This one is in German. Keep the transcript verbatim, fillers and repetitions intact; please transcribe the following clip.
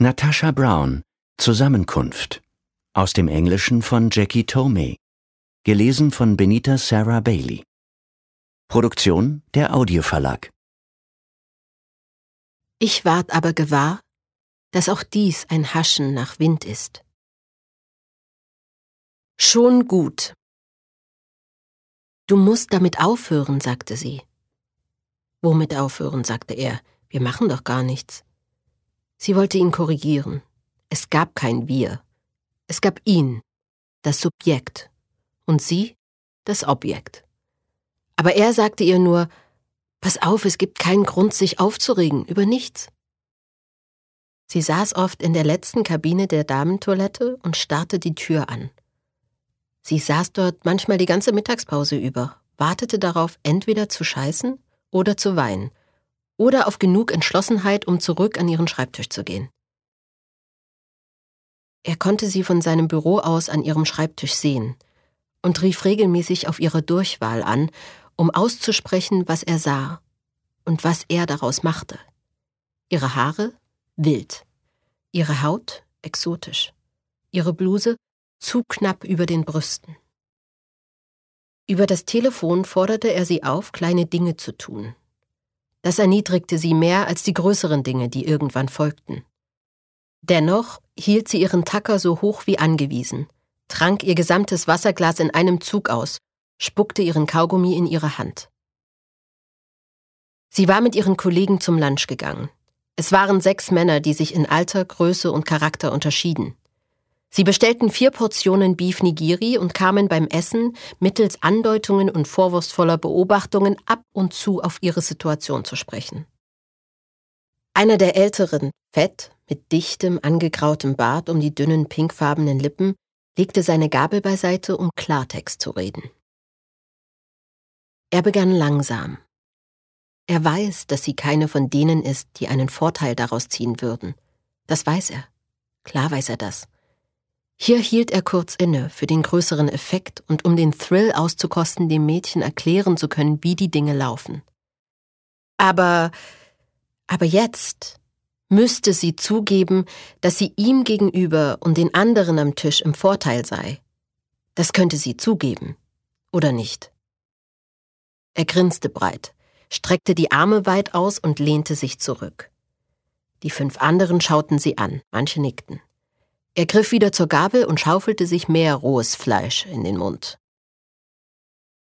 Natasha Brown, Zusammenkunft. Aus dem Englischen von Jackie Tomei. Gelesen von Benita Sarah Bailey. Produktion der Audioverlag. Ich ward aber gewahr, dass auch dies ein Haschen nach Wind ist. Schon gut. Du musst damit aufhören, sagte sie. Womit aufhören, sagte er. Wir machen doch gar nichts. Sie wollte ihn korrigieren. Es gab kein Wir. Es gab ihn, das Subjekt, und sie, das Objekt. Aber er sagte ihr nur, pass auf, es gibt keinen Grund, sich aufzuregen, über nichts. Sie saß oft in der letzten Kabine der Damentoilette und starrte die Tür an. Sie saß dort manchmal die ganze Mittagspause über, wartete darauf, entweder zu scheißen oder zu weinen, oder auf genug Entschlossenheit, um zurück an ihren Schreibtisch zu gehen. Er konnte sie von seinem Büro aus an ihrem Schreibtisch sehen und rief regelmäßig auf ihre Durchwahl an, um auszusprechen, was er sah und was er daraus machte. Ihre Haare wild, ihre Haut exotisch, ihre Bluse zu knapp über den Brüsten. Über das Telefon forderte er sie auf, kleine Dinge zu tun. Das erniedrigte sie mehr als die größeren Dinge, die irgendwann folgten. Dennoch hielt sie ihren Tacker so hoch wie angewiesen, trank ihr gesamtes Wasserglas in einem Zug aus, spuckte ihren Kaugummi in ihre Hand. Sie war mit ihren Kollegen zum Lunch gegangen. Es waren sechs Männer, die sich in Alter, Größe und Charakter unterschieden. Sie bestellten vier Portionen Beef Nigiri und kamen beim Essen mittels Andeutungen und vorwurfsvoller Beobachtungen ab und zu auf ihre Situation zu sprechen. Einer der Älteren, fett, mit dichtem, angegrautem Bart um die dünnen, pinkfarbenen Lippen, legte seine Gabel beiseite, um Klartext zu reden. Er begann langsam. Er weiß, dass sie keine von denen ist, die einen Vorteil daraus ziehen würden. Das weiß er. Klar weiß er das. Hier hielt er kurz inne, für den größeren Effekt und um den Thrill auszukosten, dem Mädchen erklären zu können, wie die Dinge laufen. Aber, aber jetzt müsste sie zugeben, dass sie ihm gegenüber und den anderen am Tisch im Vorteil sei. Das könnte sie zugeben, oder nicht? Er grinste breit, streckte die Arme weit aus und lehnte sich zurück. Die fünf anderen schauten sie an, manche nickten. Er griff wieder zur Gabel und schaufelte sich mehr rohes Fleisch in den Mund.